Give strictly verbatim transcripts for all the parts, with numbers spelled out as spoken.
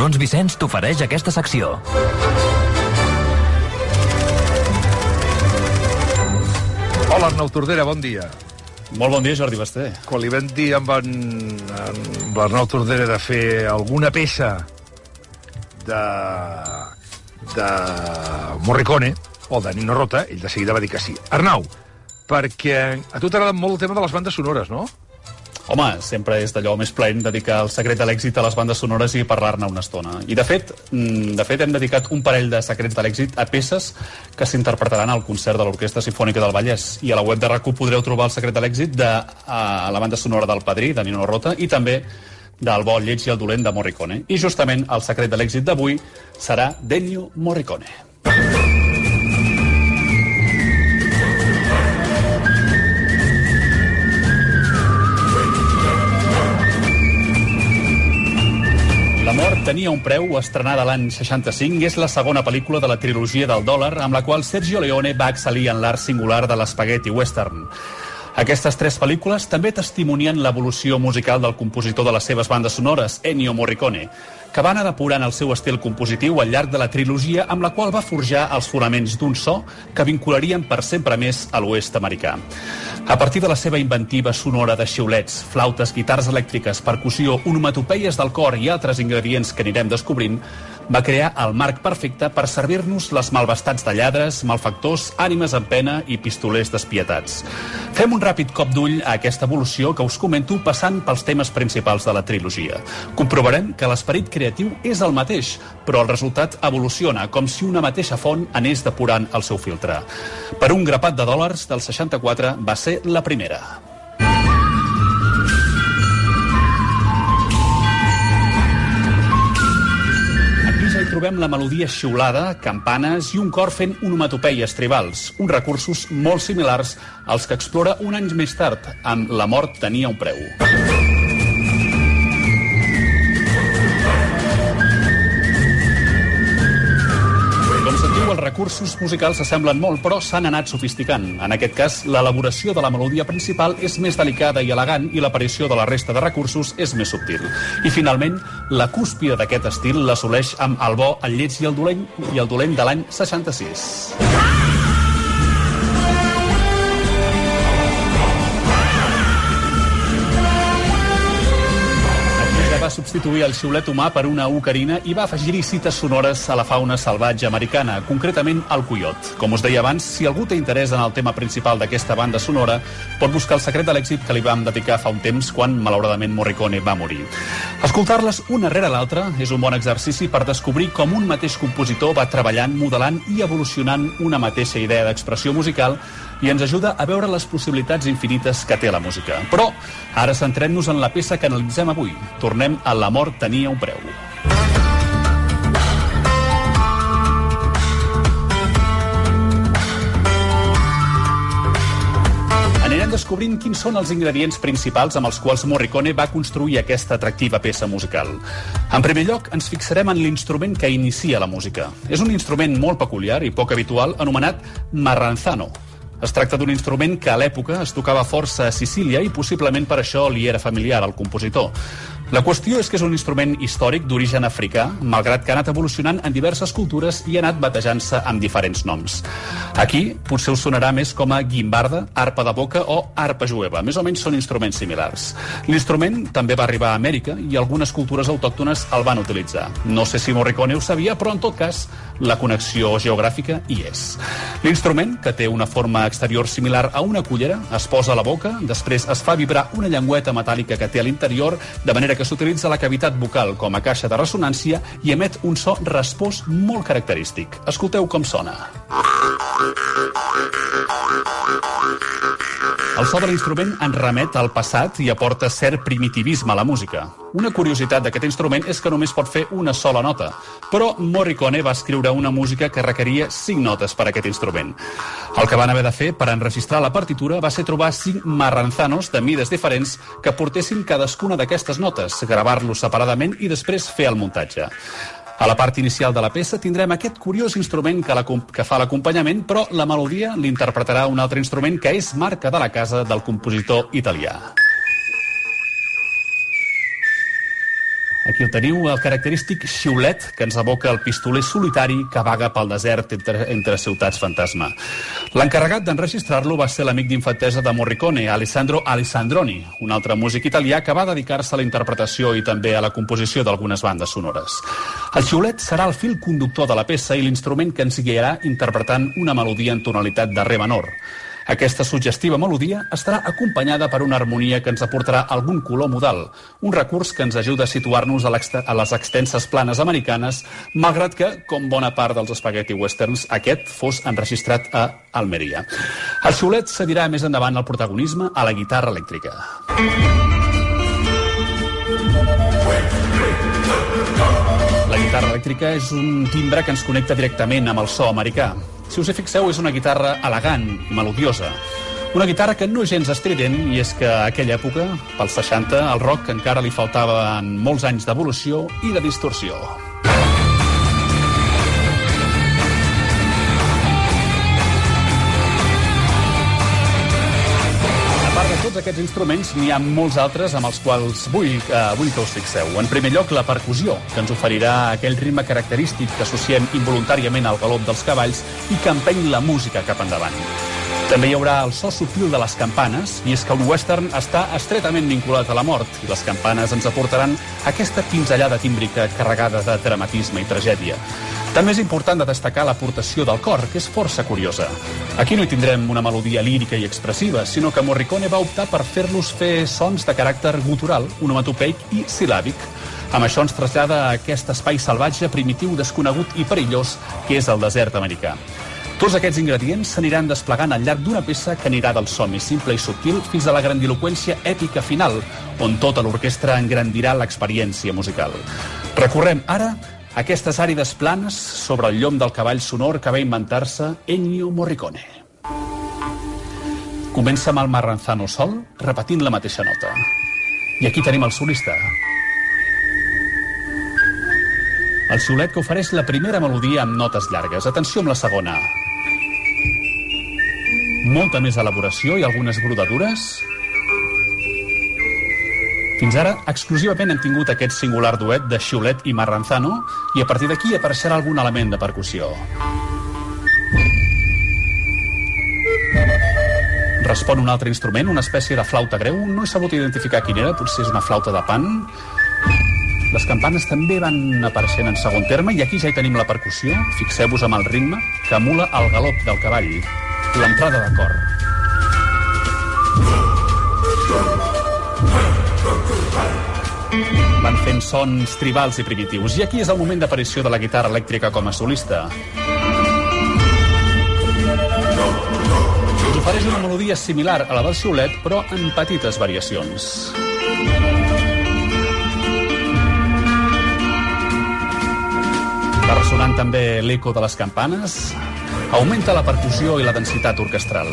Torrons Vicenç t'ofereix aquesta secció. Hola, Arnau Tordera, bon dia. Molt bon dia, Jordi Basté. Quan li vam dir amb, en, amb l'Arnau Tordera de fer alguna peça de, de Morricone o de Nino Rota, ell de seguida va dir que sí. Arnau, perquè a tu t'agrada molt el tema de les bandes sonores, no? Home, sempre és d'allò més plaent dedicar el secret de l'èxit a les bandes sonores i parlar-ne una estona. I, de fet, de fet, hem dedicat un parell de secrets de l'èxit a peces que s'interpretaran al concert de l'Orquestra Simfònica del Vallès. I a la web de RAC u podreu trobar el secret de l'èxit de a la banda sonora del Padrí, de Nino Rota, i també del Bo, el lleig i el dolent de Morricone. I justament el secret de l'èxit d'avui serà d'Ennio Morricone. L'amor tenia un preu, estrenada l'any seixanta-cinc, i és la segona pel·lícula de la trilogia del dòlar, amb la qual Sergio Leone va excel·lir en l'art singular de l'espagueti western. Aquestes tres pel·lícules també testimonien l'evolució musical del compositor de les seves bandes sonores, Ennio Morricone, que va anar depurant el seu estil compositiu al llarg de la trilogia, amb la qual va forjar els fonaments d'un so que vincularien per sempre més a l'oest americà. A partir de la seva inventiva sonora de xiulets, flautes, guitarres elèctriques, percussió, onomatopeies del cor i altres ingredients que anirem descobrint, va crear el marc perfecte per servir-nos les malvestats de lladres, malfactors, ànimes en pena i pistolers despietats. Fem un ràpid cop d'ull a aquesta evolució que us comento passant pels temes principals de la trilogia. Comprovarem que l'esperit creatiu és el mateix, però el resultat evoluciona, com si una mateixa font anés depurant el seu filtre. Per un grapat de dòlars del seixanta-quatre va ser la primera. Trobem la melodia xiulada, campanes i un cor fent onomatopeies tribals, uns recursos molt similars als que explora un any més tard amb La mort tenia un preu. Com sentiu, els recursos musicals s'assemblen molt, però s'han anat sofisticant. En aquest cas, l'elaboració de la melodia principal és més delicada i elegant i l'aparició de la resta de recursos és més subtil. I, finalment, la cúspide d'aquest estil l'assoleix amb El bo, el lleig i el dolent, i el dolent de l'any seixanta-sis. Va substituir el xiulet humà per una ocarina i va afegir-hi cites sonores a la fauna salvatge americana, concretament el coiot. Com us deia abans, si algú té interès en el tema principal d'aquesta banda sonora, pot buscar el secret de l'èxit que li vam dedicar fa un temps quan, malauradament, Morricone va morir. Escoltar-les una rere l'altra és un bon exercici per descobrir com un mateix compositor va treballant, modelant i evolucionant una mateixa idea d'expressió musical i ens ajuda a veure les possibilitats infinites que té la música. Però ara centrem-nos en la peça que analitzem avui. Tornem a La mort tenia un preu. Anirem descobrint quins són els ingredients principals amb els quals Morricone va construir aquesta atractiva peça musical. En primer lloc, ens fixarem en l'instrument que inicia la música. És un instrument molt peculiar i poc habitual anomenat marranzano. Es tracta d'un instrument que a l'època es tocava força a Sicília i possiblement per això li era familiar al compositor. La qüestió és que és un instrument històric d'origen africà, malgrat que ha anat evolucionant en diverses cultures i ha anat batejant-se amb diferents noms. Aquí potser us sonarà més com a guimbarda, arpa de boca o arpa jueva. Més o menys són instruments similars. L'instrument també va arribar a Amèrica i algunes cultures autòctones el van utilitzar. No sé si Morricone ho sabia, però en tot cas la connexió geogràfica hi és. L'instrument, que té una forma exterior similar a una cullera, es posa a la boca, després es fa vibrar una llengüeta metàl·lica que té a l'interior, de manera que s'utilitza la cavitat vocal com a caixa de ressonància i emet un so respòs molt característic. Escolteu com sona. El so de l'instrument ens remet al passat i aporta cert primitivisme a la música. Una curiositat d'aquest instrument és que només pot fer una sola nota, però Morricone va escriure una música que requeria cinc notes per a aquest instrument. El que van haver de fer per enregistrar la partitura va ser trobar cinc marranzanos de mides diferents que portessin cadascuna d'aquestes notes, gravar-los separadament i després fer el muntatge. A la part inicial de la peça tindrem aquest curiós instrument que, la, que fa l'acompanyament, però la melodia l'interpretarà un altre instrument que és marca de la casa del compositor italià. Aquí el teniu, el característic xiulet que ens evoca el pistoler solitari que vaga pel desert entre, entre ciutats fantasma. L'encarregat d'enregistrar-lo va ser l'amic d'infantesa de Morricone, Alessandro Alessandroni, un altre músic italià que va dedicar-se a la interpretació i també a la composició d'algunes bandes sonores. El xiulet serà el fil conductor de la peça i l'instrument que ens guiarà interpretant una melodia en tonalitat de re menor. Aquesta suggestiva melodia estarà acompanyada per una harmonia que ens aportarà algun color modal, un recurs que ens ajuda a situar-nos a, a les extenses planes americanes, malgrat que, com bona part dels spaghetti westerns, aquest fos enregistrat a Almeria. El xiulet cedirà més endavant el protagonisme a la guitarra elèctrica. La guitarra elèctrica és un timbre que ens connecta directament amb el so americà. Si us hi fixeu, és una guitarra elegant i melodiosa. Una guitarra que no és gens estrident, i és que a aquella època, pels seixanta, al rock encara li faltaven molts anys d'evolució i de distorsió. Tots aquests instruments n'hi ha molts altres amb els quals vull, eh, vull que us fixeu. En primer lloc, la percussió, que ens oferirà aquell ritme característic que associem involuntàriament al galop dels cavalls i que empeny la música cap endavant. També hi haurà el so subtil de les campanes, i és que un western està estretament vinculat a la mort, i les campanes ens aportaran aquesta pinzellada tímbrica carregada de dramatisme i tragèdia. També és important de destacar l'aportació del cor, que és força curiosa. Aquí no hi tindrem una melodia lírica i expressiva, sinó que Morricone va optar per fer-los fer sons de caràcter gutural, onomatopeic i silàbic. Amb això ens trasllada a aquest espai salvatge, primitiu, desconegut i perillós que és el desert americà. Tots aquests ingredients s'aniran desplegant al llarg d'una peça que anirà del so més simple i subtil fins a la grandiloqüència èpica final, on tota l'orquestra engrandirà l'experiència musical. Recorrem ara aquestes àrides planes sobre el llom del cavall sonor que va inventar-se Ennio Morricone. Comença amb el Marranzano sol, repetint la mateixa nota. I aquí tenim el solista. El xiulet que ofereix la primera melodia amb notes llargues. Atenció amb la segona. Molta més elaboració i algunes brodadures. Fins ara, exclusivament hem tingut aquest singular duet de xiulet i Marranzano, i a partir d'aquí apareixerà algun element de percussió. Respon un altre instrument, una espècie de flauta greu. No he sabut identificar quin era, potser és una flauta de pan. Les campanes també van apareixent en segon terme, i aquí ja hi tenim la percussió. Fixeu-vos amb el ritme que emula el galop del cavall, l'entrada de cor. Van fent sons tribals i primitius, i aquí és el moment d'aparició de la guitarra elèctrica com a solista. Us ofereix una melodia similar a la del xiulet, però en petites variacions. Va ressonant també l'eco de les campanes, augmenta la percussió i la densitat orquestral.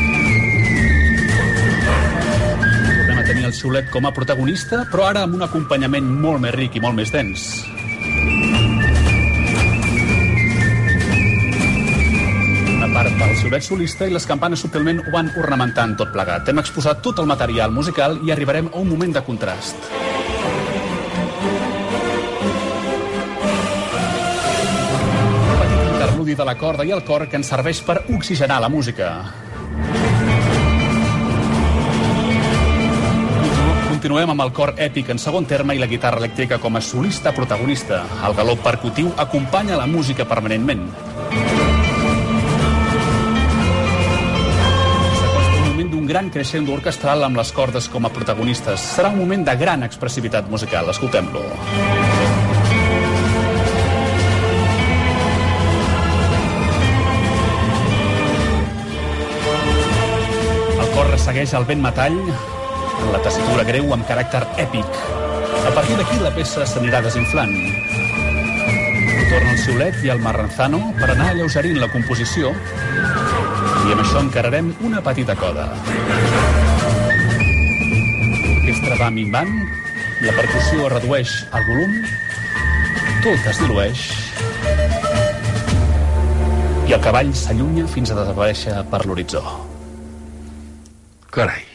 Tenir el xiulet com a protagonista, però ara amb un acompanyament molt més ric i molt més dens. Una part pel xiulet solista i les campanes subtilment ho van ornamentant tot plegat. Hem exposat tot el material musical i arribarem a un moment de contrast. Un petit interludi de la corda i el cor que ens serveix per oxigenar la música. Continuem amb el cor èpic en segon terme i la guitarra elèctrica com a solista protagonista. El galop percutiu acompanya la música permanentment. S'acosta un moment d'un gran crescendo orquestral amb les cordes com a protagonistes. Serà un moment de gran expressivitat musical. Escoltem-lo. El cor ressegueix el vent metall en la tessitura greu amb caràcter èpic. A partir d'aquí la peça s'anirà desinflant. Torna el xiulet i el Marranzano per anar alleugerint la composició, i amb això encararem una petita coda. L'orquestra va minvant, la percussió redueix el volum, tot es dilueix i el cavall s'allunya fins a desaparèixer per l'horitzó. Carai.